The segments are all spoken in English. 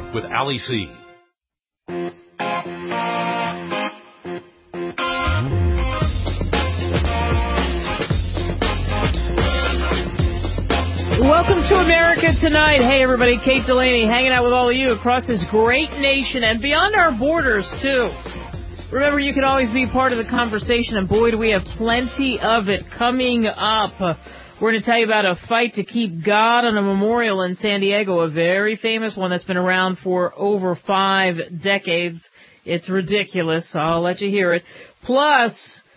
with Ali C. Welcome to America Tonight. Hey, everybody, Kate Delaney hanging out with all of you across this great nation and beyond our borders, too. Remember, you can always be part of the conversation, and boy, do we have plenty of it coming up. We're going to tell you about a fight to keep God on a memorial in San Diego, a very famous one that's been around for over 5 decades. It's ridiculous. I'll let you hear it. Plus,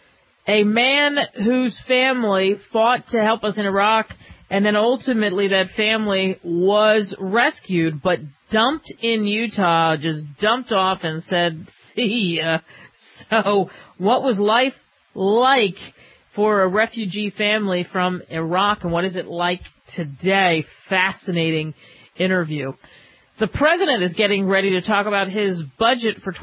a man whose family fought to help us in Iraq, and then ultimately that family was rescued, but dumped in Utah, just dumped off and said, see ya. So what was life like for a refugee family from Iraq, and what is it like today? Fascinating interview. The president is getting ready to talk about his budget for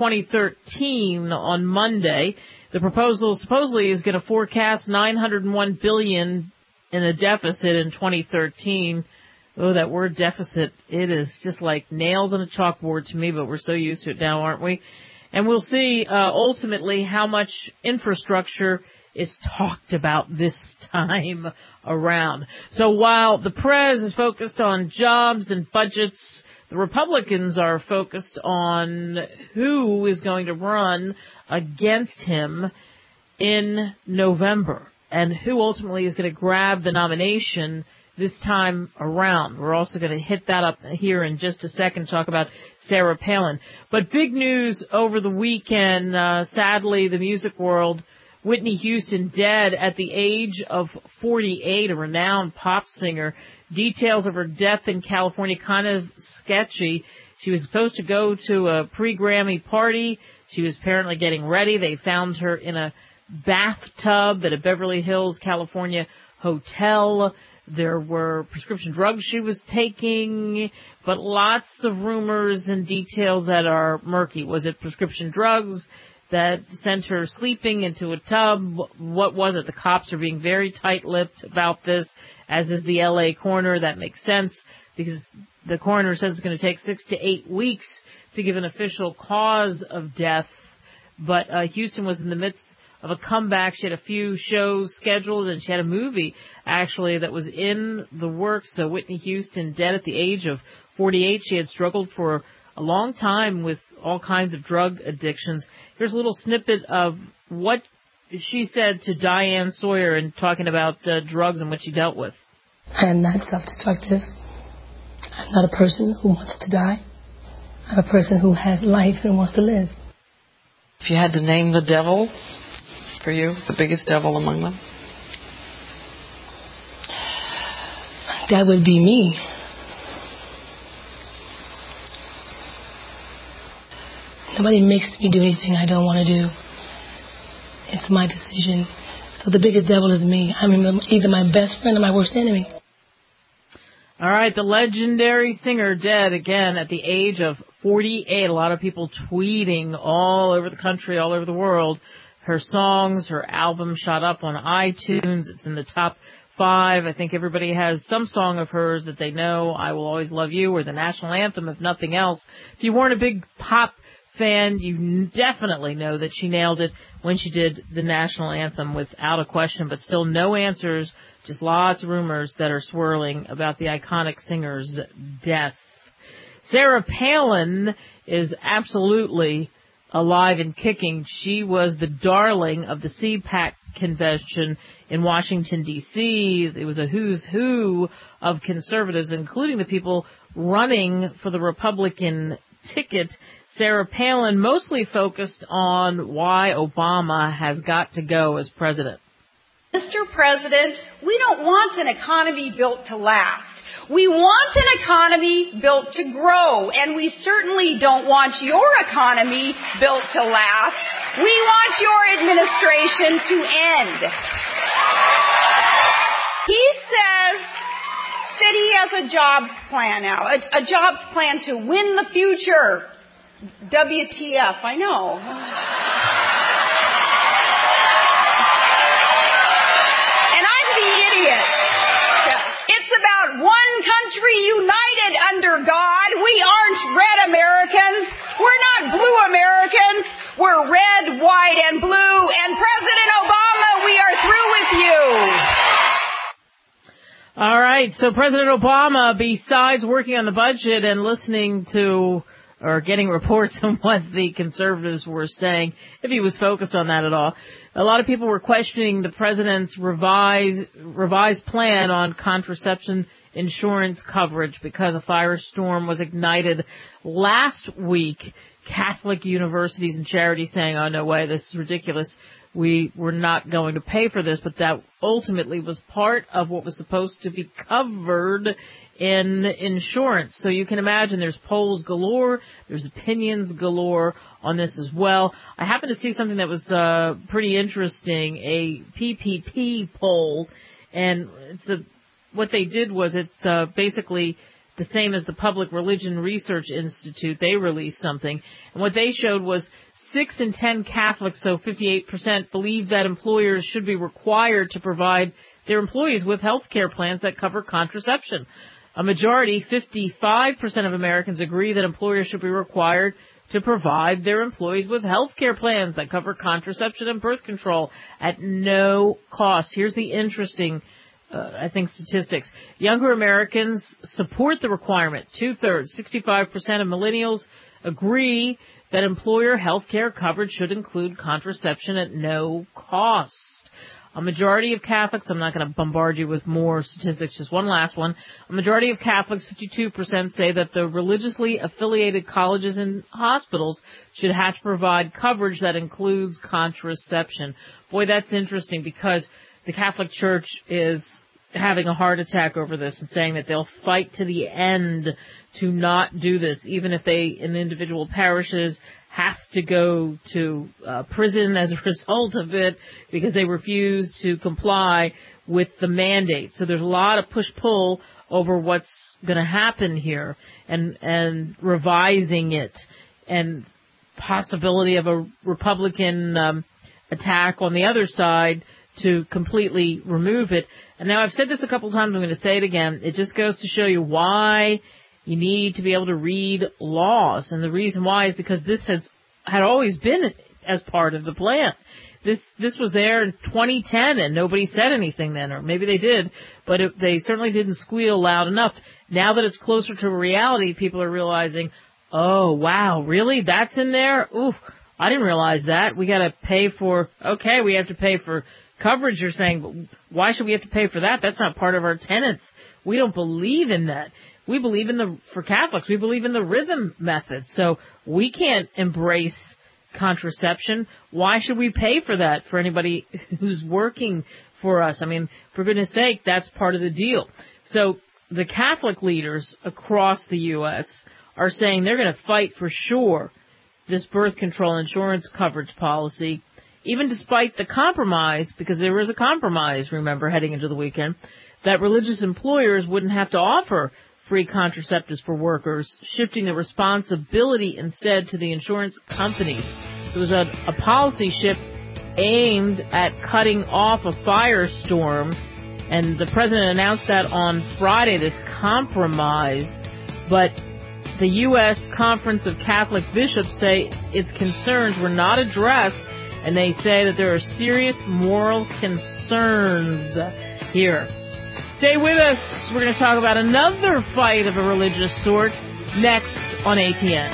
2013 on Monday. The proposal supposedly is going to forecast $901 billion in a deficit in 2013. Oh, that word deficit, it is just like nails on a chalkboard to me, but we're so used to it now, aren't we? And we'll see ultimately how much infrastructure is talked about this time around. So while the press is focused on jobs and budgets, the Republicans are focused on who is going to run against him in November and who ultimately is going to grab the nomination this time around. We're also going to hit that up here in just a second, talk about Sarah Palin. But big news over the weekend, sadly, the music world, Whitney Houston dead at the age of 48, a renowned pop singer. Details of her death in California kind of sketchy. She was supposed to go to a pre-Grammy party. She was apparently getting ready. They found her in a bathtub at a Beverly Hills, California hotel. There were prescription drugs she was taking, but lots of rumors and details that are murky. Was it prescription drugs that sent her sleeping into a tub? What was it? The cops are being very tight-lipped about this, as is the L.A. coroner. That makes sense because the coroner says it's going to take 6 to 8 weeks to give an official cause of death. But Houston was in the midst of a comeback. She had a few shows scheduled, and she had a movie, actually, that was in the works. So Whitney Houston, dead at the age of 48. She had struggled for a long time with all kinds of drug addictions. Here's a little snippet of what she said to Diane Sawyer in talking about drugs and what she dealt with. I am not self-destructive. I'm not a person who wants to die. I'm a person who has life and wants to live. If you had to name the devil for you, the biggest devil among them? That would be me. Nobody makes me do anything I don't want to do. It's my decision. So the biggest devil is me. I'm either my best friend or my worst enemy. All right, the legendary singer dead again at the age of 48. A lot of people tweeting all over the country, all over the world. Her songs, her album shot up on iTunes. It's in the top 5. I think everybody has some song of hers that they know. I Will Always Love You, or the national anthem, if nothing else. If you weren't a big pop fan, you definitely know that she nailed it when she did the national anthem without a question, but still no answers, just lots of rumors that are swirling about the iconic singer's death. Sarah Palin is absolutely alive and kicking. She was the darling of the CPAC convention in Washington, D.C. It was a who's who of conservatives, including the people running for the Republican ticket. Sarah Palin mostly focused on why Obama has got to go as president. Mr. President, we don't want an economy built to last. We want an economy built to grow, and we certainly don't want your economy built to last. We want your administration to end. He says that he has a jobs plan now, a jobs plan to win the future. WTF, I know. And I'm the idiot. It's about one country united under God. We aren't red America. color, red, white, and blue. And President Obama, we are through with you. All right, so President Obama, besides working on the budget and listening to or getting reports on what the conservatives were saying, if he was focused on that at all, a lot of people were questioning the president's revised plan on contraception insurance coverage because a firestorm was ignited last week. Catholic universities and charities saying, oh, no way, this is ridiculous. We were not going to pay for this, but that ultimately was part of what was supposed to be covered in insurance. So you can imagine there's polls galore, there's opinions galore on this as well. I happened to see something that was pretty interesting, a PPP poll, and what they did was it's basically the same as the Public Religion Research Institute. They released something, and what they showed was 6 in 10 Catholics, so 58%, believe that employers should be required to provide their employees with health care plans that cover contraception. A majority, 55% of Americans, agree that employers should be required to provide their employees with health care plans that cover contraception and birth control at no cost. Here's the interesting statistics. Younger Americans support the requirement. 2/3, 65% of millennials agree that employer health care coverage should include contraception at no cost. A majority of Catholics, I'm not going to bombard you with more statistics, just one last one. A majority of Catholics, 52%, say that the religiously affiliated colleges and hospitals should have to provide coverage that includes contraception. Boy, that's interesting because the Catholic Church is having a heart attack over this and saying that they'll fight to the end to not do this, even if they, in individual parishes, have to go to prison as a result of it because they refuse to comply with the mandate. So there's a lot of push-pull over what's going to happen here and revising it, and possibility of a Republican attack on the other side to completely remove it. And now I've said this a couple times, I'm going to say it again. It just goes to show you why you need to be able to read laws. And the reason why is because this had always been as part of the plan. This was there in 2010 and nobody said anything then, or maybe they did, but they certainly didn't squeal loud enough. Now that it's closer to reality, people are realizing, oh, wow, really? That's in there? Oof, I didn't realize that. We got to pay for, okay, we have to pay for coverage, you're saying, but why should we have to pay for that? That's not part of our tenets. We don't believe in that. We believe for Catholics, we believe in the rhythm method. So we can't embrace contraception. Why should we pay for that for anybody who's working for us? I mean, for goodness sake, that's part of the deal. So the Catholic leaders across the U.S. are saying they're going to fight for sure this birth control insurance coverage policy, even despite the compromise, because there was a compromise, remember, heading into the weekend, that religious employers wouldn't have to offer free contraceptives for workers, shifting the responsibility instead to the insurance companies. It was a policy shift aimed at cutting off a firestorm, and the president announced that on Friday, this compromise. But the U.S. Conference of Catholic Bishops say its concerns were not addressed, and they say that there are serious moral concerns here. Stay with us. We're going to talk about another fight of a religious sort next on ATN.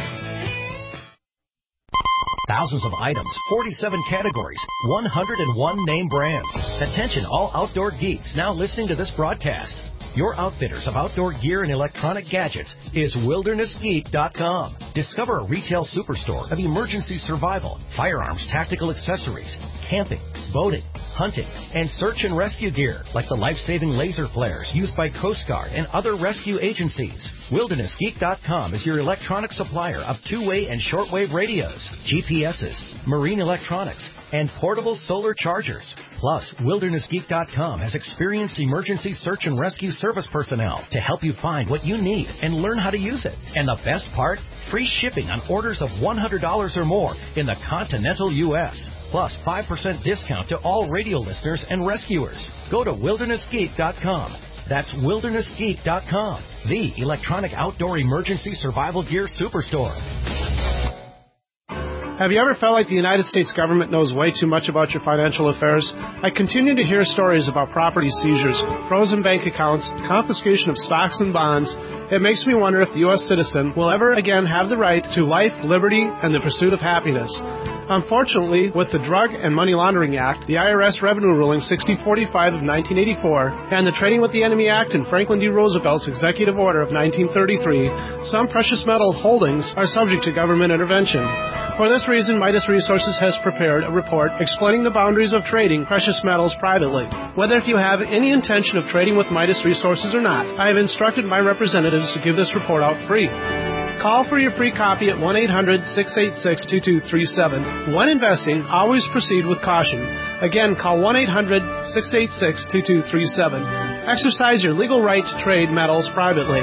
Thousands of items, 47 categories, 101 name brands. Attention all outdoor geeks now listening to this broadcast. Your outfitters of outdoor gear and electronic gadgets is WildernessGeek.com. Discover a retail superstore of emergency survival, firearms, tactical accessories, camping, boating, hunting, and search and rescue gear like the life-saving laser flares used by Coast Guard and other rescue agencies. WildernessGeek.com is your electronic supplier of two-way and shortwave radios, GPSs, marine electronics, and portable solar chargers. Plus, WildernessGeek.com has experienced emergency search and rescue service personnel to help you find what you need and learn how to use it. And the best part? Free shipping on orders of $100 or more in the continental U.S. Plus 5% discount to all radio listeners and rescuers. Go to WildernessGeek.com. That's WildernessGeek.com, the electronic outdoor emergency survival gear superstore. Have you ever felt like the United States government knows way too much about your financial affairs? I continue to hear stories about property seizures, frozen bank accounts, confiscation of stocks and bonds. It makes me wonder if the U.S. citizen will ever again have the right to life, liberty, and the pursuit of happiness. Unfortunately, with the Drug and Money Laundering Act, the IRS Revenue Ruling 6045 of 1984, and the Trading with the Enemy Act and Franklin D. Roosevelt's Executive Order of 1933, some precious metal holdings are subject to government intervention. For this reason, Midas Resources has prepared a report explaining the boundaries of trading precious metals privately. Whether if you have any intention of trading with Midas Resources or not, I have instructed my representatives to give this report out free. Call for your free copy at 1-800-686-2237. When investing, always proceed with caution. Again, call 1-800-686-2237. Exercise your legal right to trade metals privately.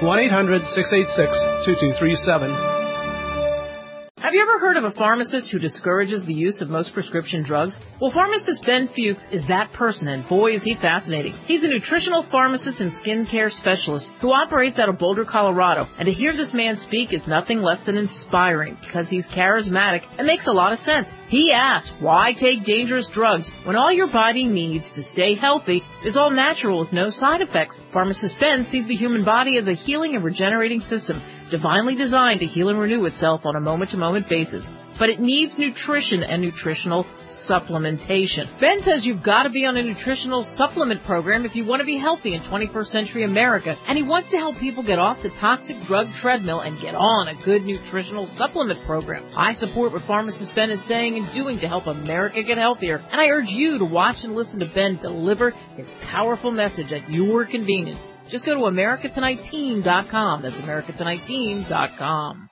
1-800-686-2237. Have you ever heard of a pharmacist who discourages the use of most prescription drugs? Well, pharmacist Ben Fuchs is that person, and boy, is he fascinating. He's a nutritional pharmacist and skincare specialist who operates out of Boulder, Colorado, and to hear this man speak is nothing less than inspiring because he's charismatic and makes a lot of sense. He asks, why take dangerous drugs when all your body needs to stay healthy is all natural with no side effects? Pharmacist Ben sees the human body as a healing and regenerating system, divinely designed to heal and renew itself on a moment-to-moment basis. But it needs nutrition and nutritional supplementation. Ben says you've got to be on a nutritional supplement program if you want to be healthy in 21st century America, and he wants to help people get off the toxic drug treadmill and get on a good nutritional supplement program. I support what pharmacist Ben is saying and doing to help America get healthier, and I urge you to watch and listen to Ben deliver his powerful message at your convenience. Just go to AmericaTonightTeam.com. That's AmericaTonightTeam.com.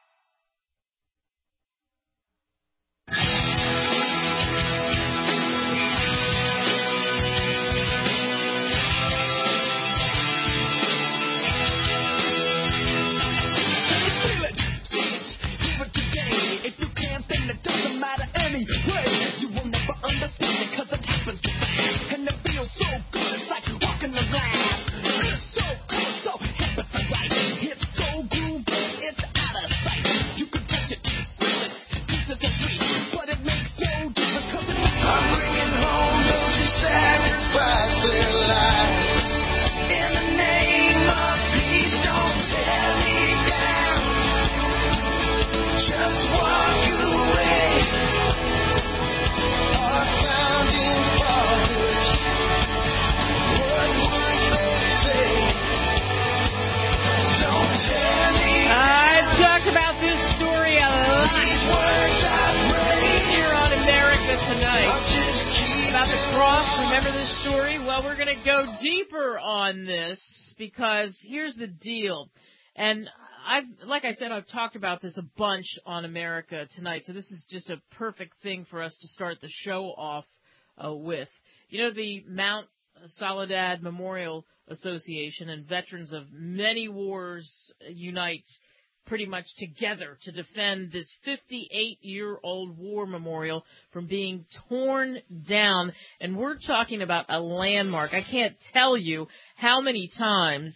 Because here's the deal, and like I said, I've talked about this a bunch on America Tonight, so this is just a perfect thing for us to start the show off with. You know, the Mount Soledad Memorial Association and veterans of many wars unite pretty much together to defend this 58-year-old war memorial from being torn down. And we're talking about a landmark. I can't tell you how many times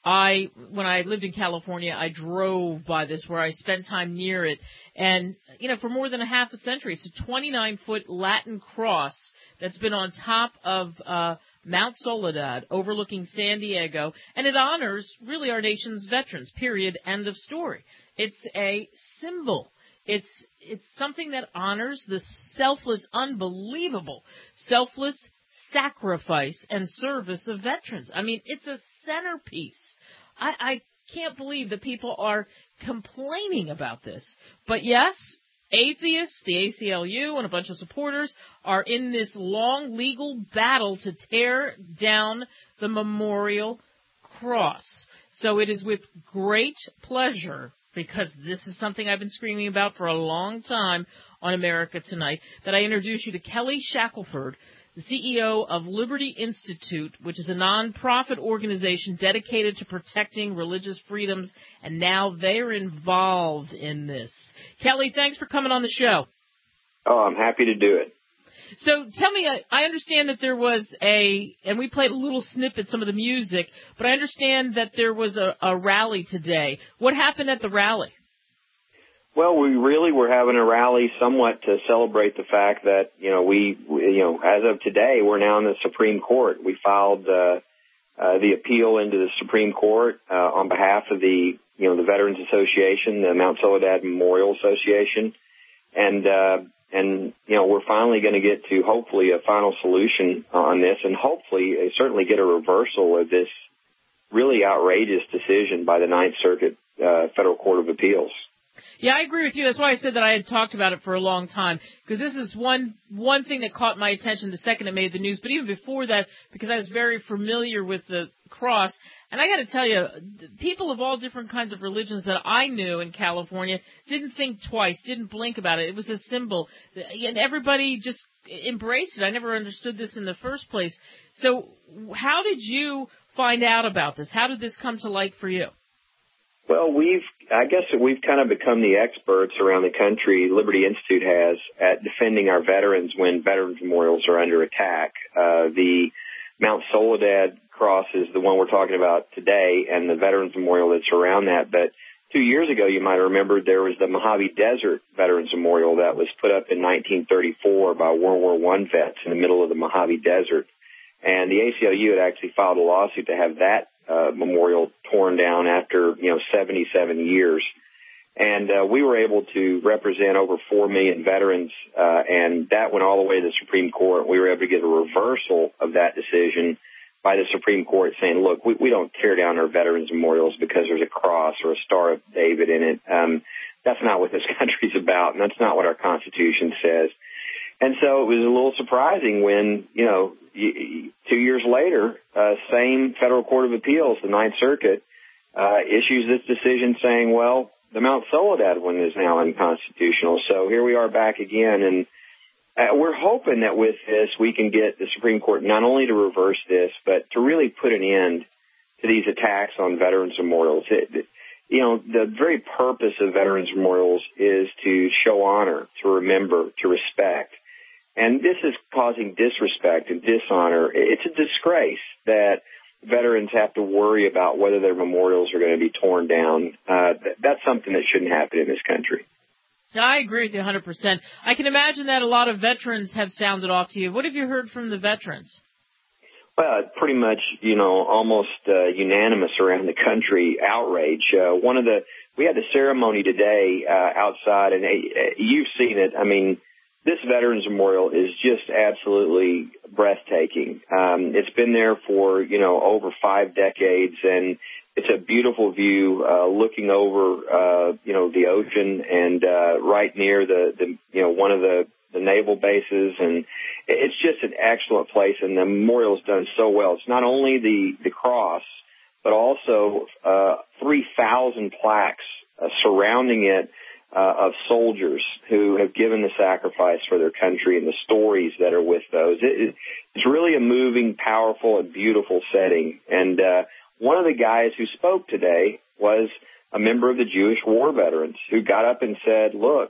when I lived in California, I drove by this, where I spent time near it. And, you know, for more than a half a century, it's a 29-foot Latin cross that's been on top of Mount Soledad, overlooking San Diego, and it honors really our nation's veterans, period, end of story. It's a symbol. It's something that honors the selfless, unbelievable, selfless sacrifice and service of veterans. I mean, it's a centerpiece. I can't believe that people are complaining about this. But yes, atheists, the ACLU, and a bunch of supporters are in this long legal battle to tear down the memorial cross. So it is with great pleasure, because this is something I've been screaming about for a long time on America Tonight, that I introduce you to Kelly Shackelford, the CEO of Liberty Institute, which is a nonprofit organization dedicated to protecting religious freedoms, and now they're involved in this. Kelly, thanks for coming on the show. Oh, I'm happy to do it. So tell me, I understand that there was and we played a little snippet, some of the music, but I understand that there was a rally today. What happened at the rally? Well, we really were having a rally somewhat to celebrate the fact that, we as of today, we're now in the Supreme Court. We filed the appeal into the Supreme Court on behalf of the Veterans Association, the Mount Soledad Memorial Association, and we're finally going to get to hopefully a final solution on this, and hopefully certainly get a reversal of this really outrageous decision by the Ninth Circuit Federal Court of Appeals. Yeah, I agree with you. That's why I said that I had talked about it for a long time, because this is one thing that caught my attention the second it made the news. But even before that, because I was very familiar with the cross, and I got to tell you, people of all different kinds of religions that I knew in California didn't think twice, didn't blink about it. It was a symbol, and everybody just embraced it. I never understood this in the first place. So how did you find out about this? How did this come to light for you? Well, I guess we've kind of become the experts around the country, Liberty Institute has, at defending our veterans when veterans memorials are under attack. The Mount Soledad cross is the one we're talking about today, and the veterans memorial that's around that. But 2 years ago, you might have remembered, there was the Mojave Desert Veterans Memorial that was put up in 1934 by World War I vets in the middle of the Mojave Desert. And the ACLU had actually filed a lawsuit to have that memorial torn down after 77 years, and we were able to represent over 4 million veterans, and that went all the way to the Supreme Court. We were able to get a reversal of that decision by the Supreme Court, saying, look, we don't tear down our veterans memorials because there's a cross or a Star of David in it. That's not what this country's about, and that's not what our Constitution says. And so it was a little surprising when, 2 years later, same Federal Court of Appeals, the Ninth Circuit, issues this decision saying, well, the Mount Soledad one is now unconstitutional. So here we are back again. And we're hoping that with this, we can get the Supreme Court not only to reverse this, but to really put an end to these attacks on veterans memorials. The very purpose of veterans memorials is to show honor, to remember, to respect. And this is causing disrespect and dishonor. It's a disgrace that veterans have to worry about whether their memorials are going to be torn down. That's something that shouldn't happen in this country. I agree with you 100%. I can imagine that a lot of veterans have sounded off to you. What have you heard from the veterans? Well, pretty much, almost unanimous around the country outrage. We had the ceremony today outside, and you've seen it. I mean, this Veterans Memorial is just absolutely breathtaking. It's been there for, over 5 decades, and it's a beautiful view looking over, the ocean and right near the one of the naval bases, and it's just an excellent place, and the memorial's done so well. It's not only the cross, but also 3,000 plaques surrounding it of soldiers who have given the sacrifice for their country and the stories that are with those. It's really a moving, powerful, and beautiful setting. And one of the guys who spoke today was a member of the Jewish war veterans who got up and said, look,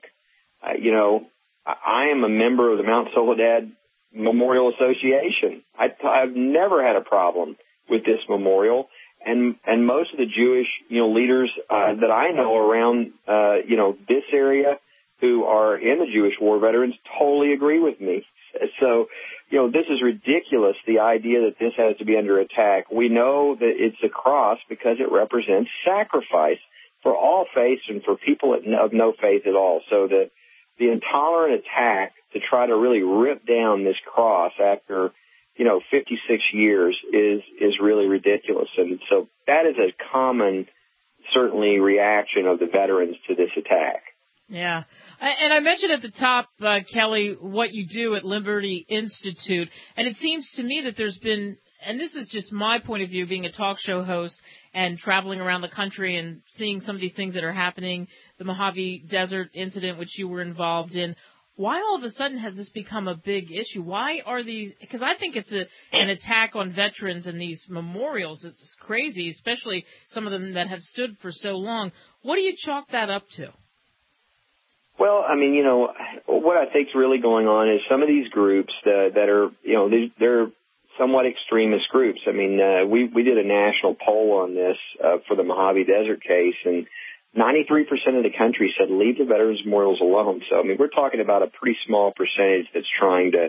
I am a member of the Mount Soledad Memorial Association. I've never had a problem with this memorial. And most of the Jewish, leaders that I know around, this area who are in the Jewish war veterans totally agree with me. So, this is ridiculous, the idea that this has to be under attack. We know that it's a cross because it represents sacrifice for all faiths and for people of no faith at all. So the intolerant attack to try to really rip down this cross after 56 years is really ridiculous. And so that is a common, certainly, reaction of the veterans to this attack. Yeah. And I mentioned at the top, Kelly, what you do at Liberty Institute. And it seems to me that there's been, and this is just my point of view, being a talk show host and traveling around the country and seeing some of these things that are happening, the Mojave Desert incident, which you were involved in. Why all of a sudden has this become a big issue? Why are these – because I think it's an attack on veterans and these memorials. It's crazy, especially some of them that have stood for so long. What do you chalk that up to? Well, I mean, what I think is really going on is some of these groups that are, they're somewhat extremist groups. I mean, we did a national poll on this for the Mojave Desert case, and 93% of the country said leave the veterans memorials alone. So, I mean, we're talking about a pretty small percentage that's trying to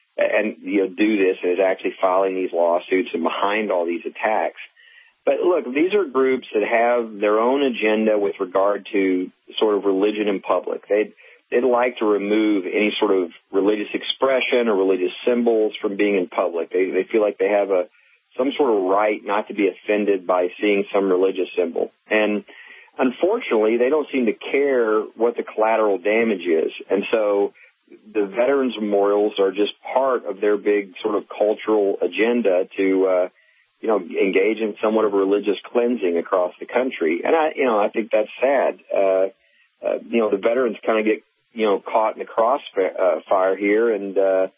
do this and is actually filing these lawsuits and behind all these attacks. But look, these are groups that have their own agenda with regard to sort of religion in public. They'd like to remove any sort of religious expression or religious symbols from being in public. They feel like they have some sort of right not to be offended by seeing some religious symbol. And unfortunately, they don't seem to care what the collateral damage is. And so the veterans memorials are just part of their big sort of cultural agenda to, engage in somewhat of religious cleansing across the country. And I think that's sad. The veterans kind of get, caught in the crossfire here and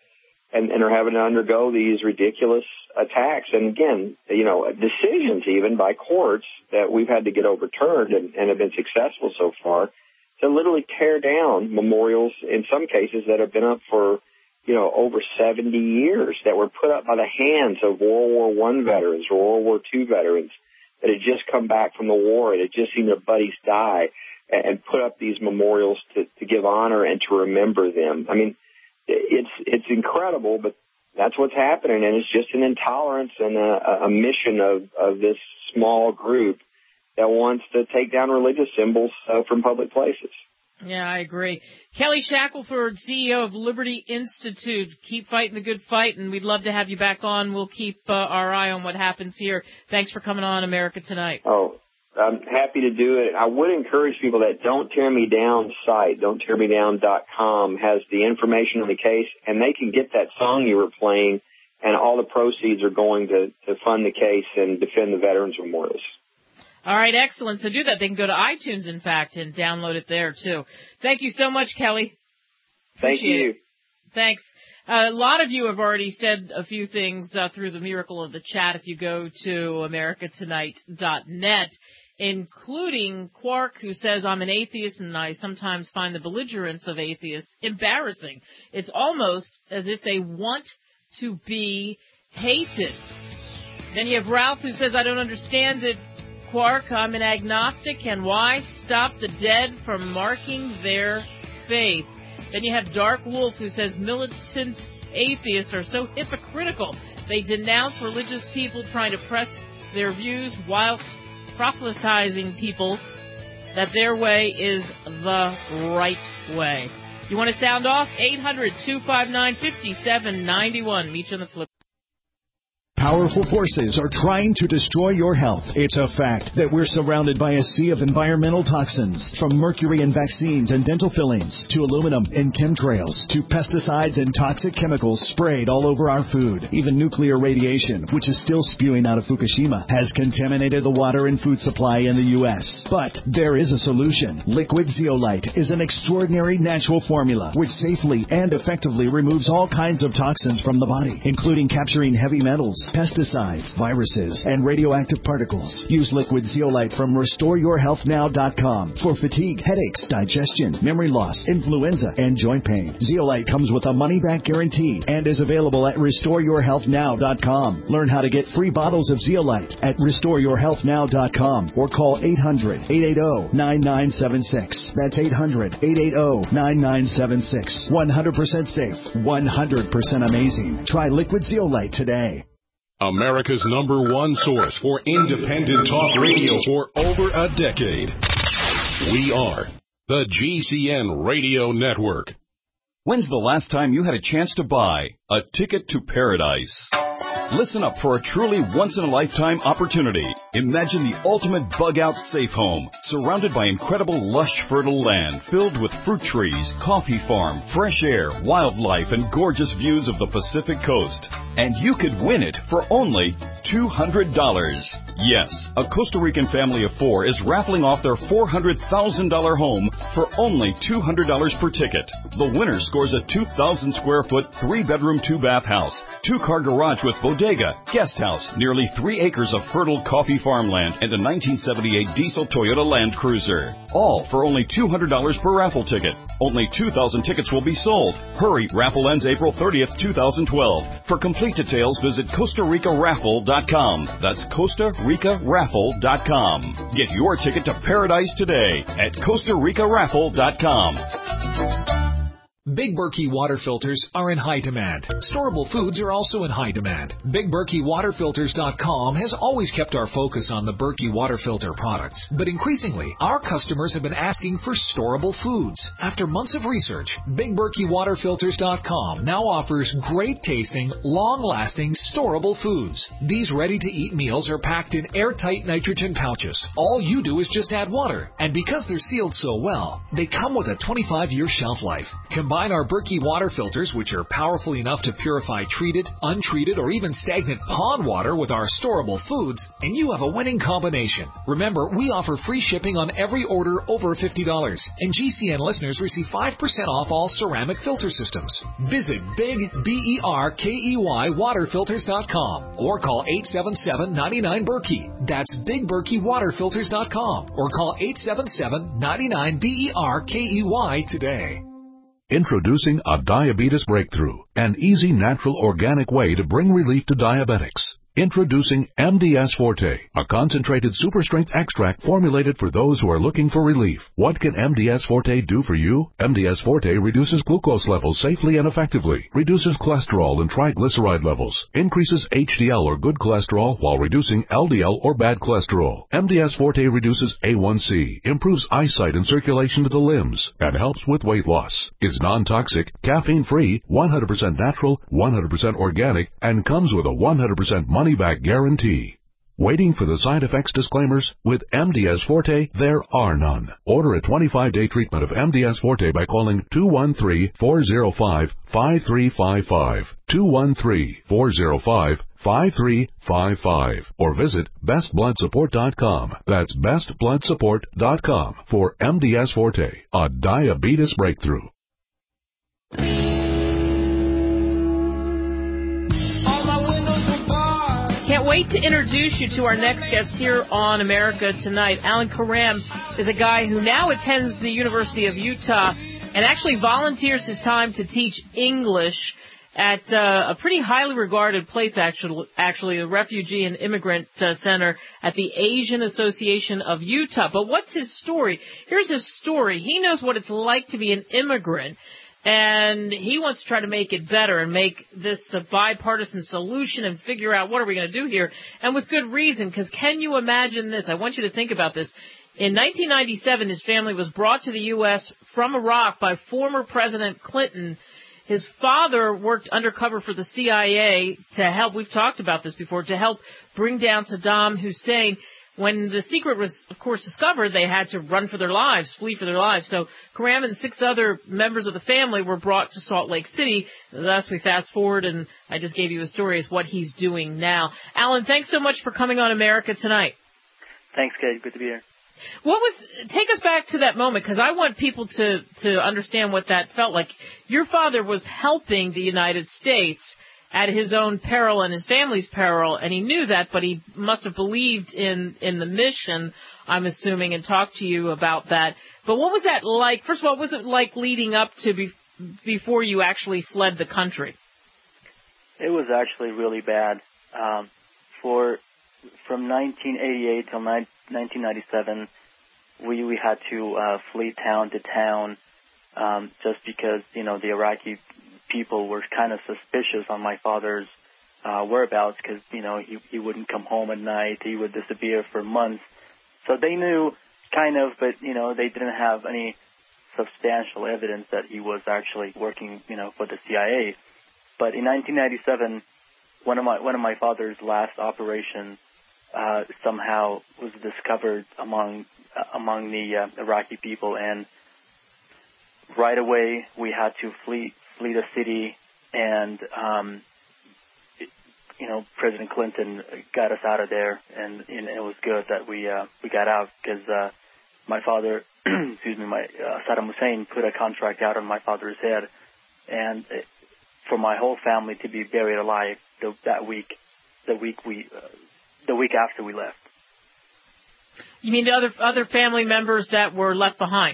are having to undergo these ridiculous attacks. And again, decisions even by courts that we've had to get overturned and have been successful so far to literally tear down memorials in some cases that have been up for, over 70 years, that were put up by the hands of World War I veterans or World War II veterans that had just come back from the war and had just seen their buddies die, and put up these memorials to give honor and to remember them. I mean, it's incredible, but that's what's happening, and it's just an intolerance and a mission of this small group that wants to take down religious symbols from public places. Yeah, I agree. Kelly Shackelford, CEO of Liberty Institute. Keep fighting the good fight, and we'd love to have you back on. We'll keep our eye on what happens here. Thanks for coming on America Tonight. Oh, I'm happy to do it. I would encourage people that Don't Tear Me Down site, don'ttearmedown.com, has the information on the case, and they can get that song you were playing, and all the proceeds are going to fund the case and defend the veterans memorials. All right, excellent. So do that. They can go to iTunes, in fact, and download it there, too. Thank you so much, Kelly. Thank you. Thanks. A lot of you have already said a few things through the miracle of the chat if you go to americatonight.net, including Quark, who says, I'm an atheist and I sometimes find the belligerence of atheists embarrassing. It's almost as if they want to be hated. Then you have Ralph, who says, I don't understand it, Quark. I'm an agnostic, and why stop the dead from marking their faith? Then you have Dark Wolf, who says militant atheists are so hypocritical. They denounce religious people trying to press their views whilst proselytizing people that their way is the right way. You want to sound off? 800-259-5791. Meet you on the flip. Powerful forces are trying to destroy your health. It's a fact that we're surrounded by a sea of environmental toxins, from mercury in vaccines and dental fillings, to aluminum in chemtrails, to pesticides and toxic chemicals sprayed all over our food. Even nuclear radiation, which is still spewing out of Fukushima, has contaminated the water and food supply in the U.S. But there is a solution. Liquid Zeolite is an extraordinary natural formula which safely and effectively removes all kinds of toxins from the body, including capturing heavy metals, pesticides, viruses, and radioactive particles. Use Liquid Zeolite from RestoreYourHealthNow.com for fatigue, headaches, digestion, memory loss, influenza, and joint pain. Zeolite comes with a money-back guarantee and is available at RestoreYourHealthNow.com. Learn how to get free bottles of Zeolite at RestoreYourHealthNow.com or call 800-880-9976. That's 800-880-9976. 100% safe, 100% amazing. Try Liquid Zeolite today. America's #1 source for independent talk radio for over a decade. We are the GCN Radio Network. When's the last time you had a chance to buy a ticket to paradise? Listen up for a truly once-in-a-lifetime opportunity. Imagine the ultimate bug-out safe home, surrounded by incredible lush, fertile land filled with fruit trees, coffee farm, fresh air, wildlife, and gorgeous views of the Pacific coast. And you could win it for only $200. Yes, a Costa Rican family of 4 is raffling off their $400,000 home for only $200 per ticket. The winner scores a 2,000 square foot, 3-bedroom, 2-bath house, 2-car garage with bodega, guest house, nearly 3 acres of fertile coffee farmland, and a 1978 diesel Toyota Land Cruiser. All for only $200 per raffle ticket. Only 2,000 tickets will be sold. Hurry, raffle ends April 30th, 2012. For complete details, visit CostaRicaRaffle.com. That's CostaRicaRaffle.com. Get your ticket to paradise today at CostaRicaRaffle.com. Big Berkey water filters are in high demand. Storable foods are also in high demand. BigBerkeyWaterFilters.com has always kept our focus on the Berkey water filter products, but increasingly, our customers have been asking for storable foods. After months of research, BigBerkeyWaterFilters.com now offers great tasting, long-lasting, storable foods. These ready-to-eat meals are packed in airtight nitrogen pouches. All you do is just add water, and because they're sealed so well, they come with a 25-year shelf life. Combine our Berkey water filters, which are powerful enough to purify treated, untreated, or even stagnant pond water with our storable foods, and you have a winning combination. Remember, we offer free shipping on every order over $50, and GCN listeners receive 5% off all ceramic filter systems. Visit BigBerkeyWaterFilters.com or call 877-99-BERKEY. That's BigBerkeyWaterFilters.com or call 877-99-BERKEY today. Introducing a diabetes breakthrough, an easy, natural, organic way to bring relief to diabetics. Introducing MDS Forte, a concentrated super strength extract formulated for those who are looking for relief. What can MDS Forte do for you? MDS Forte reduces glucose levels safely and effectively, reduces cholesterol and triglyceride levels, increases HDL or good cholesterol while reducing LDL or bad cholesterol. MDS Forte reduces A1C, improves eyesight and circulation to the limbs, and helps with weight loss. Is non-toxic, caffeine-free, 100% natural, 100% organic, and comes with a 100% money-back guarantee. Waiting for the side effects disclaimers? With MDS Forte, there are none. Order a 25-day treatment of MDS Forte by calling 213-405-5355, 213-405-5355, or visit bestbloodsupport.com. That's bestbloodsupport.com for MDS Forte, a diabetes breakthrough. Can't wait to introduce you to our next guest here on America Tonight. Alan Karam is a guy who now attends the University of Utah and actually volunteers his time to teach English at a pretty highly regarded place, actually, a refugee and immigrant center at the Asian Association of Utah. But what's his story? Here's his story. He knows what it's like to be an immigrant, and he wants to try to make it better and make this a bipartisan solution and figure out what are we going to do here, and with good reason, because can you imagine this? I want you to think about this. In 1997, his family was brought to the U.S. from Iraq by former President Clinton. His father worked undercover for the CIA to help, we've talked about this before, to help bring down Saddam Hussein. When the secret was, of course, discovered, they had to run for their lives, flee for their lives. So Karam and 6 other members of the family were brought to Salt Lake City. Thus, we fast forward, and I just gave you a story of what he's doing now. Alan, thanks so much for coming on America Tonight. Thanks, Kate. Good to be here. Take us back to that moment, because I want people to understand what that felt like. Your father was helping the United States at his own peril and his family's peril, and he knew that, but he must have believed in the mission, I'm assuming, and talked to you about that. But what was that like? First of all, what was it like leading up to before you actually fled the country? It was actually really bad. From 1988 till 1997, we had to flee town to town just because, the Iraqi people were kind of suspicious on my father's whereabouts because, he wouldn't come home at night. He would disappear for months. So they knew kind of, but, they didn't have any substantial evidence that he was actually working, for the CIA. But in 1997, one of my father's last operations somehow was discovered among the Iraqi people, and right away we had to flee the city, and President Clinton got us out of there, and it was good that we got out because my father, Saddam Hussein put a contract out on my father's head, and for my whole family to be buried alive the week after we left. You mean the other family members that were left behind?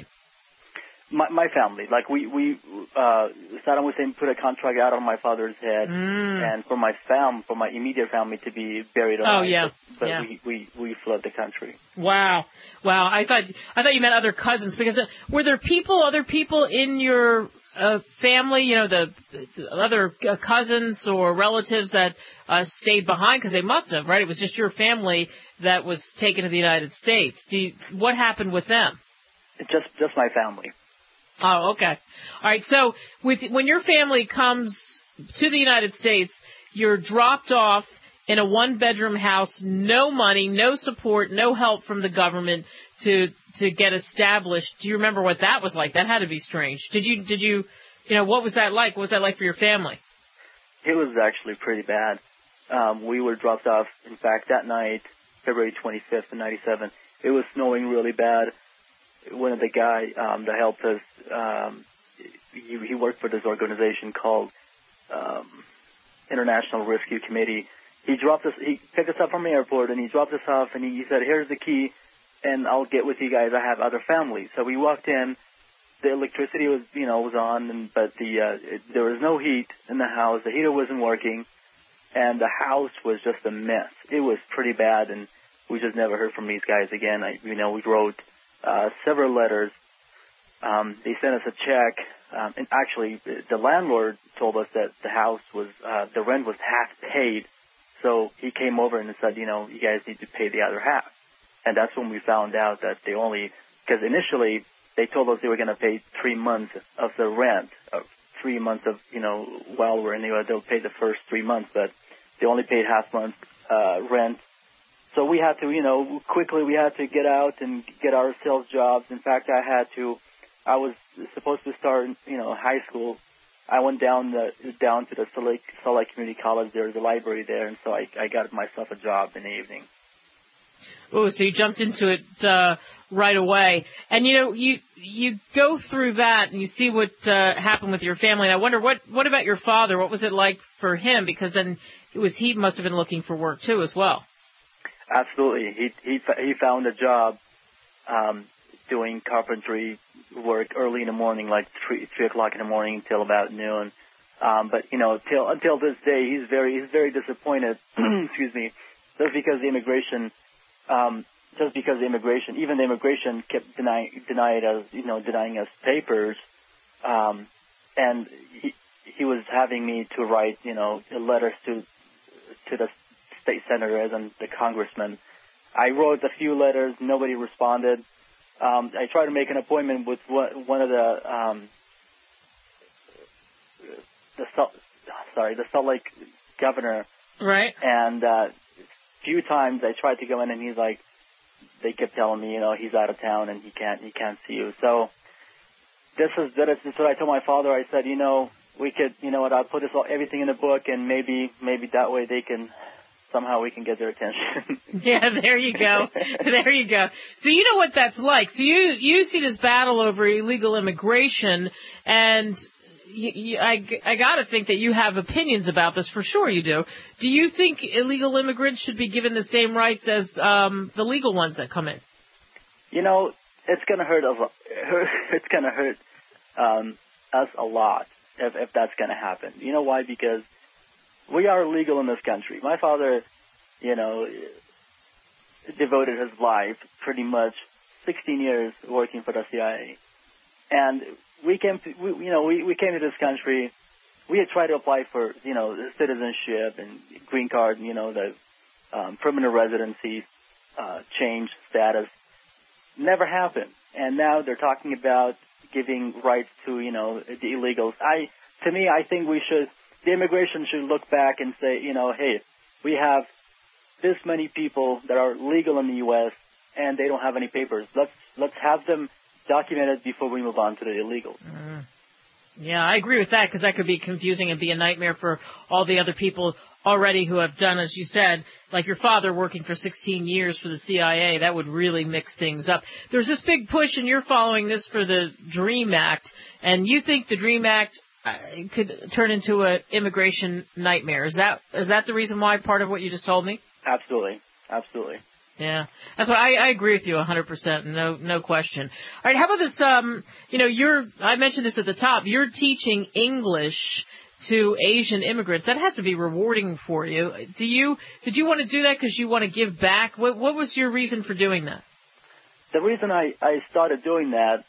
My family, like we Saddam Hussein put a contract out on my father's head, and for my immediate family to be buried alive. Oh yeah, but we fled the country. Wow. I thought you meant other cousins, because were there other people in your family, you know, the other cousins or relatives that stayed behind? Because they must have, right? It was just your family that was taken to the United States. What happened with them? Just my family. Oh, okay. All right. So when your family comes to the United States, you're dropped off in a one-bedroom house, no money, no support, no help from the government to get established. Do you remember what that was like? That had to be strange. Did you what was that like? What was that like for your family? It was actually pretty bad. We were dropped off, in fact, that night, February 25th of 97. It was snowing really bad. One of the guy that helped us, he worked for this organization called International Rescue Committee. He picked us up from the airport, and he dropped us off, and he said, "Here's the key, and I'll get with you guys. I have other families." So we walked in. The electricity was on, but there was no heat in the house. The heater wasn't working, and the house was just a mess. It was pretty bad, and we just never heard from these guys again. We wrote several letters. They sent us a check, and actually, the landlord told us that the house was the rent was half paid. So he came over and said, you guys need to pay the other half. And that's when we found out that because initially they told us they were going to pay 3 months of the rent, 3 months of, while we're in the U.S., they'll pay the first 3 months, but they only paid half month rent. So we had to, quickly we had to get out and get ourselves jobs. In fact, I was supposed to start, high school. I went down to the Salt Lake Community College. There's a library there, and so I got myself a job in the evening. Oh, so you jumped into it right away. And, you go through that and you see what happened with your family. And I wonder, what about your father? What was it like for him? Because then he must have been looking for work, too, as well. Absolutely. He found a job doing carpentry work early in the morning, like 3 o'clock in the morning till about noon. But until this day, he's very disappointed. Excuse me, just because the immigration, even the immigration kept denying us papers, and he was having me to write letters to the state senators and the congressmen. I wrote a few letters. Nobody responded. I tried to make an appointment with one of the Salt Lake governor. Right. And few times I tried to go in, and he's like, they kept telling me, he's out of town and he can't see you. So this is what I told my father. I said, we could, I'll put everything in the book, and maybe that way somehow we can get their attention. Yeah, there you go. There you go. So you know what that's like. So you see this battle over illegal immigration, and I got to think that you have opinions about this. For sure you do. Do you think illegal immigrants should be given the same rights as the legal ones that come in? It's going to hurt us. It's going to hurt us a lot if that's going to happen. You know why? Because we are legal in this country. My father, devoted his life pretty much 16 years working for the CIA. And we came to this country. We had tried to apply for, citizenship and green card, the permanent residency change status. Never happened. And now they're talking about giving rights to, the illegals. I think the immigration should look back and say, hey, we have this many people that are legal in the U.S. and they don't have any papers. Let's have them documented before we move on to the illegals. Yeah, I agree with that, because that could be confusing and be a nightmare for all the other people already who have done, as you said, like your father working for 16 years for the CIA. That would really mix things up. There's this big push, and you're following this for the DREAM Act, and you think the DREAM Act, could turn into an immigration nightmare. Is that the reason why? Part of what you just told me? Absolutely. Yeah, that's why I agree with you 100%. No question. All right, how about this? I mentioned this at the top. You're teaching English to Asian immigrants. That has to be rewarding for you. Did you want to do that because you want to give back? What was your reason for doing that? The reason I started doing that,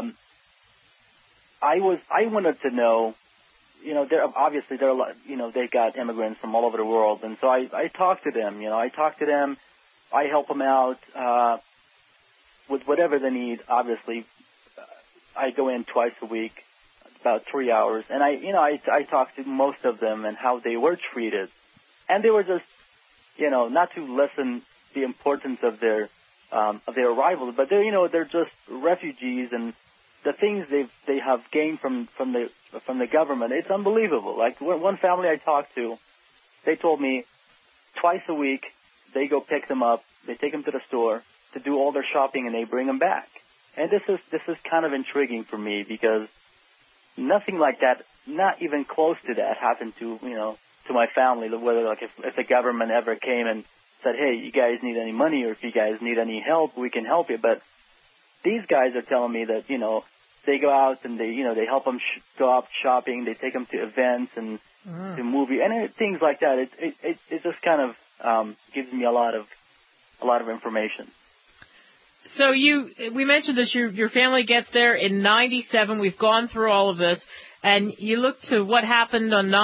I wanted to know, there are a lot, they got immigrants from all over the world, and so I talked to them. I help them out with whatever they need. Obviously, I go in twice a week, about 3 hours, and I talked to most of them and how they were treated, and they were just, not to lessen the importance of their arrival, but they're just refugees, and the things they have gained from the government, it's unbelievable. Like one family I talked to, they told me twice a week they go pick them up, they take them to the store to do all their shopping, and they bring them back. And this is kind of intriguing for me because nothing like that, not even close to that, happened to my family. Whether if the government ever came and said, hey, you guys need any money, or if you guys need any help, we can help you. But these guys are telling me that they go out and they help them go out shopping, they take them to events and to movie and things like that. It just kind of gives me a lot of information. So we mentioned this. Your family gets there in '97. We've gone through all of this, and you look to what happened on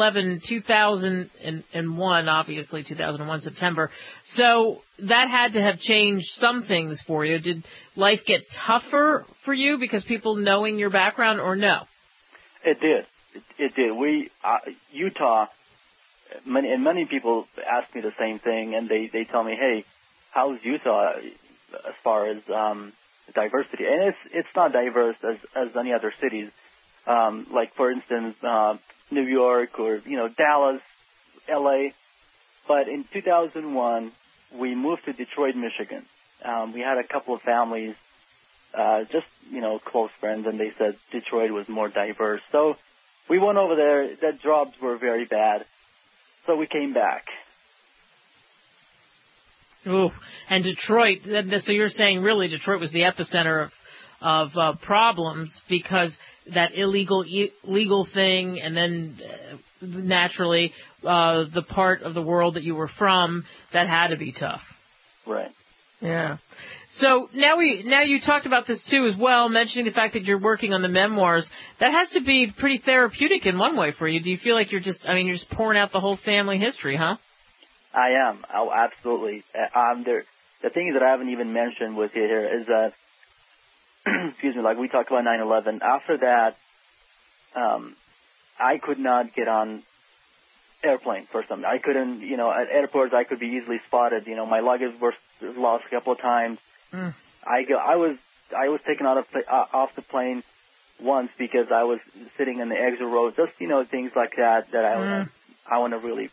9/11/2001. Obviously, 2001 September. So that had to have changed some things for you. Did life get tougher for you because people knowing your background, or no? It did. It did. Utah. Many people ask me the same thing, and they tell me, hey, how's Utah as far as diversity? And it's not diverse as any other cities. Like, for instance, New York or, Dallas, L.A. But in 2001, we moved to Detroit, Michigan. We had a couple of families, just, close friends, and they said Detroit was more diverse. So we went over there. The jobs were very bad. So we came back. Ooh, and Detroit, so you're saying really Detroit was the epicenter of problems because that legal thing, and then naturally the part of the world that you were from, that had to be tough. Right. Yeah. So now you talked about this too as well, mentioning the fact that you're working on the memoirs. That has to be pretty therapeutic in one way for you. Do you feel like you're just pouring out the whole family history, huh? I am. Oh, absolutely. The thing that I haven't even mentioned with you here is that, excuse me, like we talked about 9/11. After that, I could not get on airplane for something. I couldn't, at airports I could be easily spotted. My luggage was lost a couple of times. I was taken off the plane once because I was sitting in the exit row. Just things like that I want to really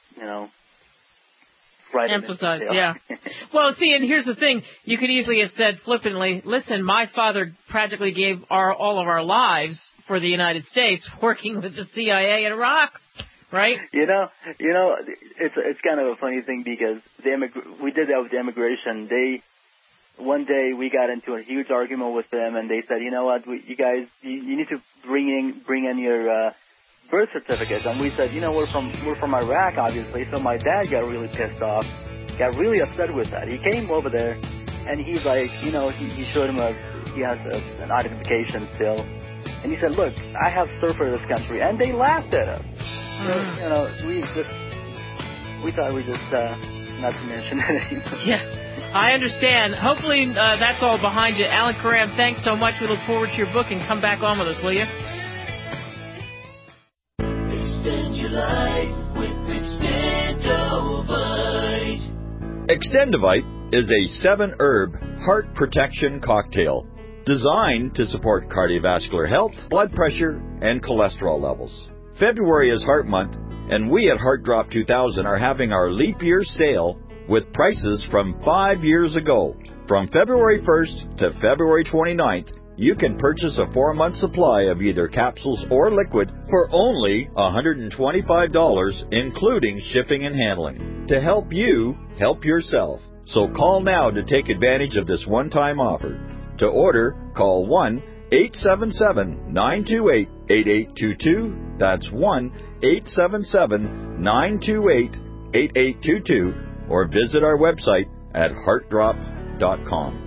emphasize. Yeah. Well, see, and here's the thing: you could easily have said flippantly, "Listen, my father practically gave all of our lives for the United States, working with the CIA in Iraq." Right? It's kind of a funny thing because we did that with the immigration. One day we got into a huge argument with them, and they said, you know what, you guys, you need to bring in your birth certificate. And we said, we're from Iraq, obviously. So my dad got really pissed off, got really upset with that. He came over there, and he's like, he showed him he has an identification still, and he said, look, I have served for this country, and they laughed at us. So, we thought we just not to mention it anymore. Yeah, I understand. Hopefully that's all behind you. Alan Karam, thanks so much. We look forward to your book, and come back on with us, will you? Extend your life with Extendovite. Extendovite is a 7-herb heart protection cocktail designed to support cardiovascular health, blood pressure, and cholesterol levels. February is Heart Month, and we at Heart Drop 2000 are having our leap year sale with prices from 5 years ago. From February 1st to February 29th, you can purchase a 4-month supply of either capsules or liquid for only $125, including shipping and handling. To help you, help yourself. So call now to take advantage of this one-time offer. To order, call 1-877-928-8822. That's 1-877-928-8822. Or visit our website at heartdrop.com.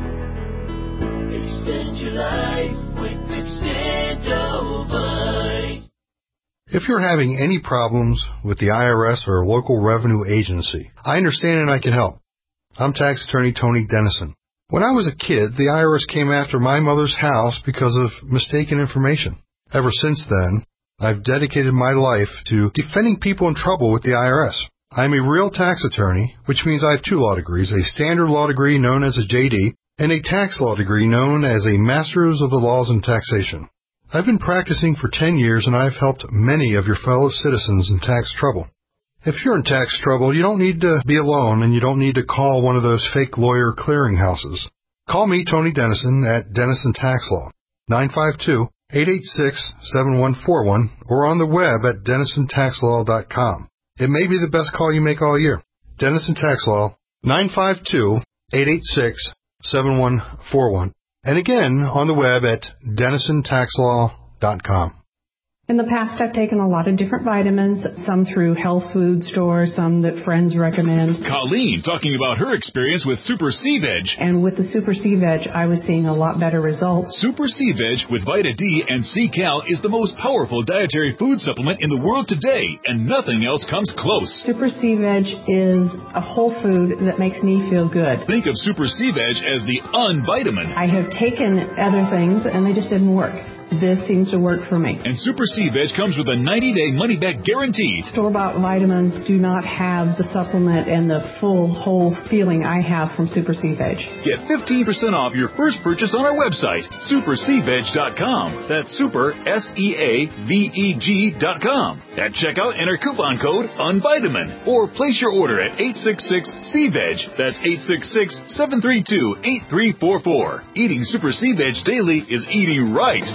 Extend your life with Extendovite. If you're having any problems with the IRS or a local revenue agency, I understand and I can help. I'm tax attorney Tony Dennison. When I was a kid, the IRS came after my mother's house because of mistaken information. Ever since then, I've dedicated my life to defending people in trouble with the IRS. I'm a real tax attorney, which means I have 2 law degrees, a standard law degree known as a JD, and a tax law degree known as a Masters of the Laws in Taxation. I've been practicing for 10 years, and I've helped many of your fellow citizens in tax trouble. If you're in tax trouble, you don't need to be alone, and you don't need to call one of those fake lawyer clearinghouses. Call me, Tony Dennison, at Dennison Tax Law, 952-886-7141, or on the web at DennisonTaxLaw.com. It may be the best call you make all year. Dennison Tax Law, 952-886-7141. And again, on the web at DennisonTaxLaw.com. In the past, I've taken a lot of different vitamins, some through health food stores, some that friends recommend. Colleen talking about her experience with Super C-Veg. And with the Super C-Veg, I was seeing a lot better results. Super C-Veg with Vita D and C-Cal is the most powerful dietary food supplement in the world today, and nothing else comes close. Super C-Veg is a whole food that makes me feel good. Think of Super C-Veg as the unvitamin. I have taken other things, and they just didn't work. This seems to work for me. And Super C-Veg comes with a 90-day money-back guarantee. Store-bought vitamins do not have the supplement and the full, whole feeling I have from Super C-Veg. Get 15% off your first purchase on our website, supercveg.com. That's super, SEAVEG.com. At checkout, enter coupon code UNVITAMIN. Or place your order at 866-C-VEG. That's 866-732-8344. Eating Super C-Veg daily is eating right.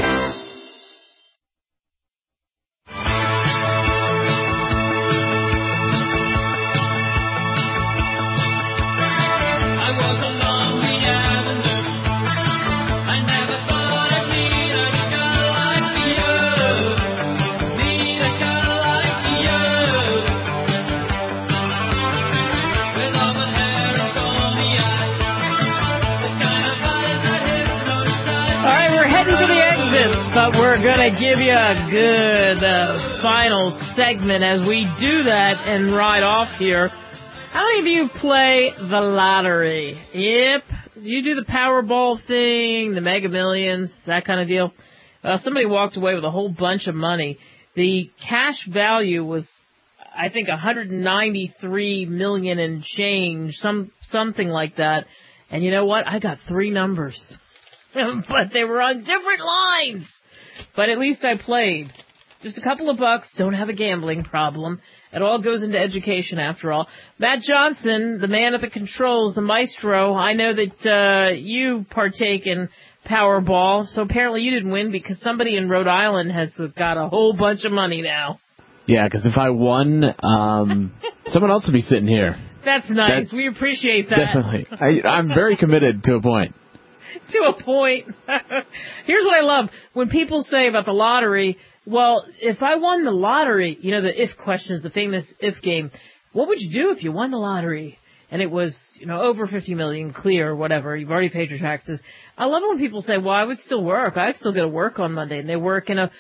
But we're going to give you a good final segment as we do that and ride off here. How many of you play the lottery? Yep. Do you do the Powerball thing, the Mega Millions, that kind of deal? Somebody walked away with a whole bunch of money. The cash value was, I think, $193 million and change, something like that. And you know what? I got 3 numbers. But they were on different lines. But at least I played. Just a couple of bucks, don't have a gambling problem. It all goes into education after all. Matt Johnson, the man at the controls, the maestro, I know that you partake in Powerball, so apparently you didn't win because somebody in Rhode Island has got a whole bunch of money now. Yeah, because if I won, someone else would be sitting here. That's nice. We appreciate that. Definitely. I'm very committed to a point. To a point. Here's what I love. When people say about the lottery, well, if I won the lottery, you know, the if questions, the famous if game, what would you do if you won the lottery? And it was, you know, over 50 million, clear, whatever. You've already paid your taxes. I love it when people say, well, I would still work. I'd still go to work on Monday. And they work in a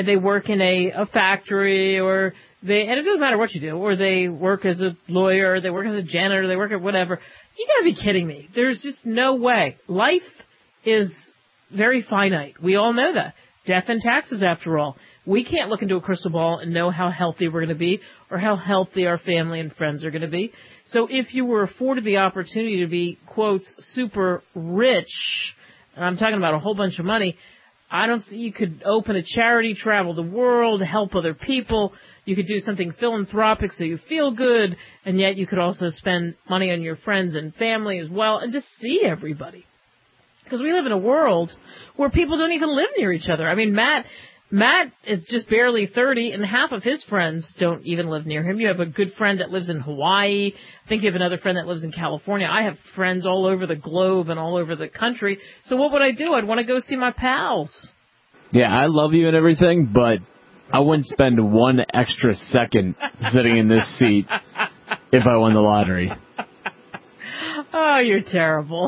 factory, and it doesn't matter what you do, or they work as a lawyer, or they work as a janitor, they work at whatever. You gotta be kidding me. There's just no way. Life is very finite. We all know that. Death and taxes, after all. We can't look into a crystal ball and know how healthy we're going to be or how healthy our family and friends are going to be. So if you were afforded the opportunity to be, quotes, super rich, and I'm talking about a whole bunch of money, I don't see you could open a charity, travel the world, help other people. You could do something philanthropic so you feel good, and yet you could also spend money on your friends and family as well and just see everybody. Because we live in a world where people don't even live near each other. I mean, Matt is just barely 30, and half of his friends don't even live near him. You have a good friend that lives in Hawaii. I think you have another friend that lives in California. I have friends all over the globe and all over the country. So what would I do? I'd want to go see my pals. Yeah, I love you and everything, but I wouldn't spend one extra second sitting in this seat if I won the lottery. Oh, you're terrible.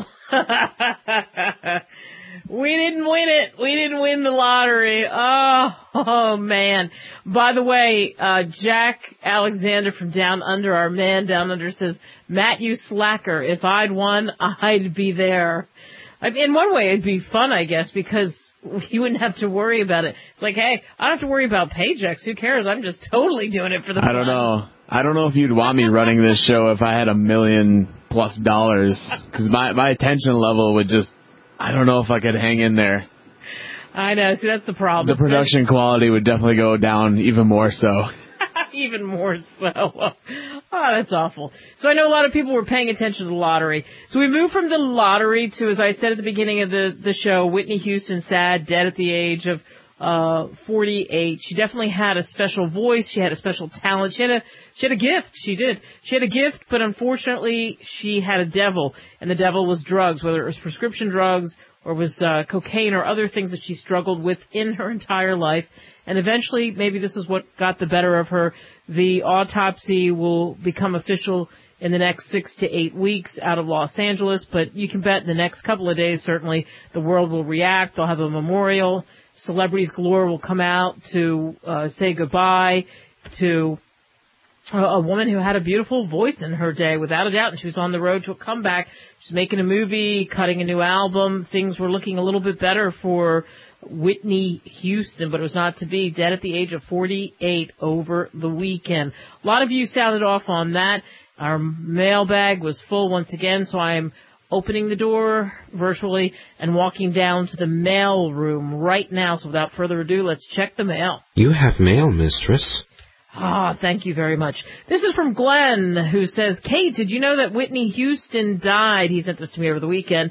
We didn't win it. We didn't win the lottery. Oh, man. By the way, Jack Alexander from Down Under, our man Down Under, says, Matt, you slacker. If I'd won, I'd be there. I mean, in one way, it'd be fun, I guess, because you wouldn't have to worry about it. It's like, hey, I don't have to worry about paychecks. Who cares? I'm just totally doing it for the fun. I don't know if you'd want me running this show if I had $1 million+ because my attention level would just, I don't know if I could hang in there. I know. See, that's the problem. The production quality would definitely go down even more so. Even more so. Oh, that's awful. So I know a lot of people were paying attention to the lottery. So we moved from the lottery to, as I said at the beginning of the show, Whitney Houston, sad, dead at the age of 48. She definitely had a special voice. She had a special talent. She had a gift. She did. She had a gift, but unfortunately she had a devil, and the devil was drugs, whether it was prescription drugs or was cocaine or other things that she struggled with in her entire life. And eventually, maybe this is what got the better of her. The autopsy will become official in the next 6 to 8 weeks out of Los Angeles, but you can bet in the next couple of days, certainly, the world will react. They'll have a memorial. Celebrities galore will come out to say goodbye to a woman who had a beautiful voice in her day, without a doubt, and she was on the road to a comeback. She's making a movie, cutting a new album. Things were looking a little bit better for Whitney Houston, but it was not to be. Dead at the age of 48 over the weekend. A lot of you sounded off on that. Our mailbag was full once again, so I'm opening the door virtually and walking down to the mail room right now. So without further ado, let's check the mail. You have mail, mistress. Thank you very much. This is from Glenn, who says, Kate, did you know that Whitney Houston died? He sent this to me over the weekend.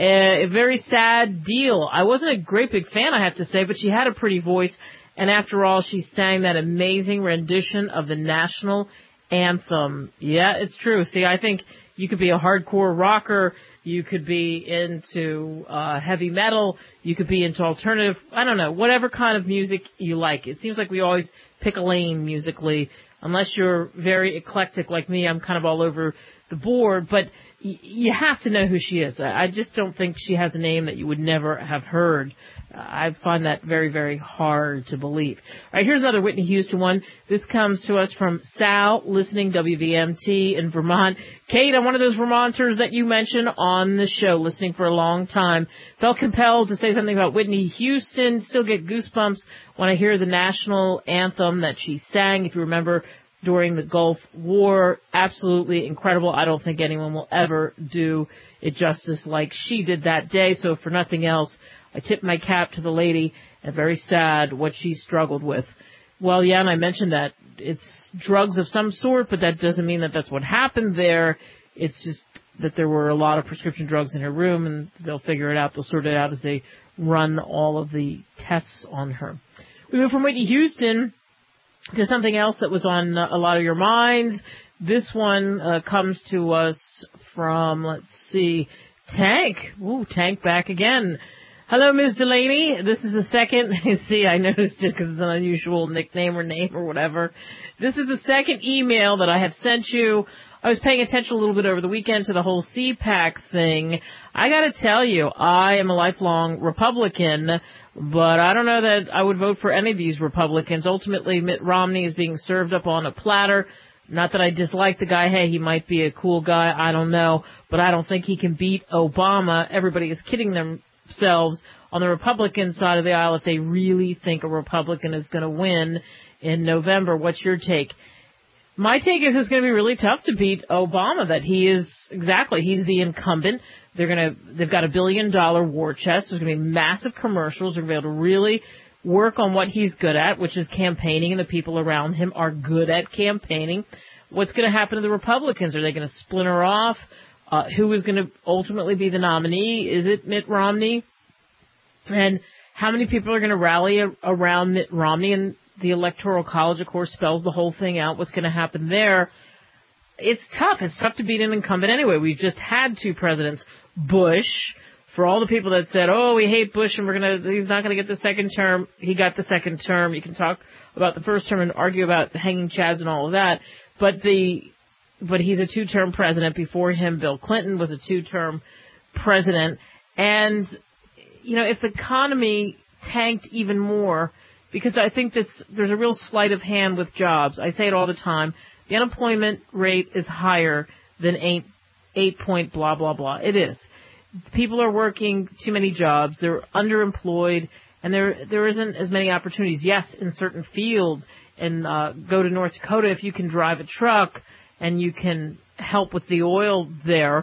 A very sad deal. I wasn't a great big fan, I have to say, but she had a pretty voice. And after all, she sang that amazing rendition of the national anthem. Yeah, it's true. See, I think you could be a hardcore rocker. You could be into heavy metal. You could be into alternative. I don't know, whatever kind of music you like. It seems like we always pick a lane musically. Unless you're very eclectic like me, I'm kind of all over the board. But you have to know who she is. I just don't think she has a name that you would never have heard. I find that very, very hard to believe. All right, here's another Whitney Houston one. This comes to us from Sal, listening WVMT in Vermont. Kate, I'm one of those Vermonters that you mentioned on the show, listening for a long time. Felt compelled to say something about Whitney Houston. Still get goosebumps when I hear the national anthem that she sang. If you remember, during the Gulf War, absolutely incredible. I don't think anyone will ever do it justice like she did that day. So for nothing else, I tip my cap to the lady, and very sad what she struggled with. Well, yeah, and I mentioned that it's drugs of some sort, but that doesn't mean that that's what happened there. It's just that there were a lot of prescription drugs in her room, and they'll figure it out. They'll sort it out as they run all of the tests on her. We move from Whitney Houston to something else that was on a lot of your minds. This one comes to us from, let's see, Tank. Ooh, Tank back again. Hello, Ms. Delaney. This is the second. See, I noticed it because it's an unusual nickname or name or whatever. This is the second email that I have sent you. I was paying attention a little bit over the weekend to the whole CPAC thing. I got to tell you, I am a lifelong Republican, but I don't know that I would vote for any of these Republicans. Ultimately, Mitt Romney is being served up on a platter. Not that I dislike the guy. Hey, he might be a cool guy. I don't know. But I don't think he can beat Obama. Everybody is kidding themselves on the Republican side of the aisle if they really think a Republican is going to win in November. What's your take? My take is it's going to be really tough to beat Obama, that he's the incumbent. They've got $1 billion war chest. There's going to be massive commercials. They're going to be able to really work on what he's good at, which is campaigning, and the people around him are good at campaigning. What's going to happen to the Republicans? Are they going to splinter off? Who is going to ultimately be the nominee? Is it Mitt Romney? And how many people are going to rally around Mitt Romney? And the Electoral College, of course, spells the whole thing out, what's going to happen there. It's tough. It's tough to beat an incumbent anyway. We've just had 2 presidents. Bush, for all the people that said, oh, we hate Bush and he's not going to get the second term, he got the second term. You can talk about the first term and argue about the hanging chads and all of that. But he's a 2-term president. Before him, Bill Clinton was a 2-term president. And, if the economy tanked even more, because I think there's a real sleight of hand with jobs. I say it all the time. The unemployment rate is higher than 8 point blah, blah, blah. It is. People are working too many jobs. They're underemployed, and there isn't as many opportunities. Yes, in certain fields, and go to North Dakota if you can drive a truck and you can help with the oil there.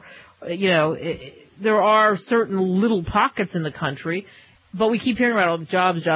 There are certain little pockets in the country, but we keep hearing about all the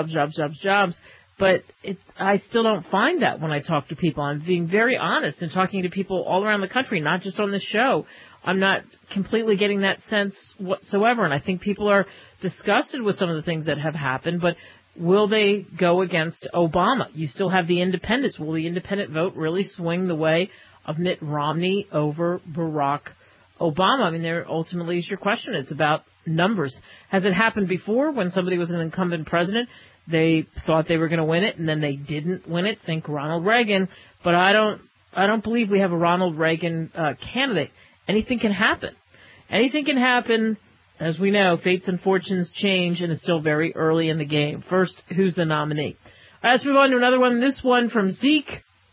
jobs. But I still don't find that when I talk to people. I'm being very honest and talking to people all around the country, not just on this show. I'm not completely getting that sense whatsoever, and I think people are disgusted with some of the things that have happened, but will they go against Obama? You still have the independents. Will the independent vote really swing the way of Mitt Romney over Barack Obama? I mean, there ultimately is your question. It's about numbers. Has it happened before when somebody was an incumbent president? They thought they were going to win it, and then they didn't win it. Think Ronald Reagan. But I don't believe we have a Ronald Reagan candidate. Anything can happen. Anything can happen. As we know, fates and fortunes change, and it's still very early in the game. First, who's the nominee? All right, let's move on to another one. This one from Zeke.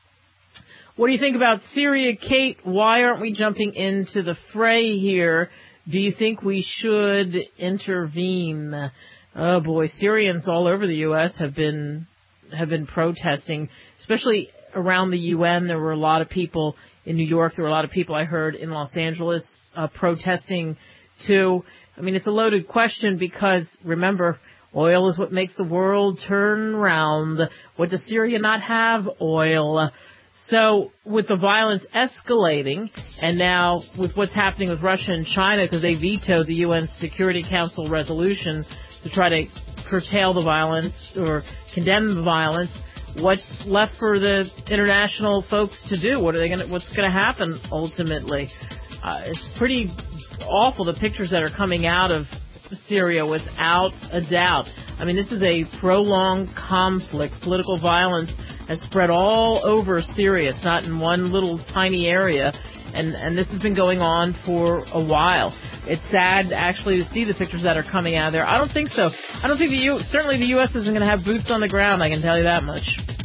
What do you think about Syria, Kate? Why aren't we jumping into the fray here? Do you think we should intervene? Oh boy, Syrians all over the U.S. have been protesting, especially around the UN. There were a lot of people in New York. There were a lot of people I heard in Los Angeles protesting too. I mean, it's a loaded question because, remember, oil is what makes the world turn round. What does Syria not have? Oil. So with the violence escalating, and now with what's happening with Russia and China, because they vetoed the UN Security Council resolution to try to curtail the violence or condemn the violence, what's left for the international folks to do? What's going to happen ultimately? It's pretty awful, the pictures that are coming out of Syria, without a doubt. I mean, this is a prolonged conflict. Political violence has spread all over Syria. It's not in one little tiny area, and this has been going on for a while. It's sad, actually, to see the pictures that are coming out of there. I don't think so. I don't think certainly the U.S. isn't going to have boots on the ground, I can tell you that much.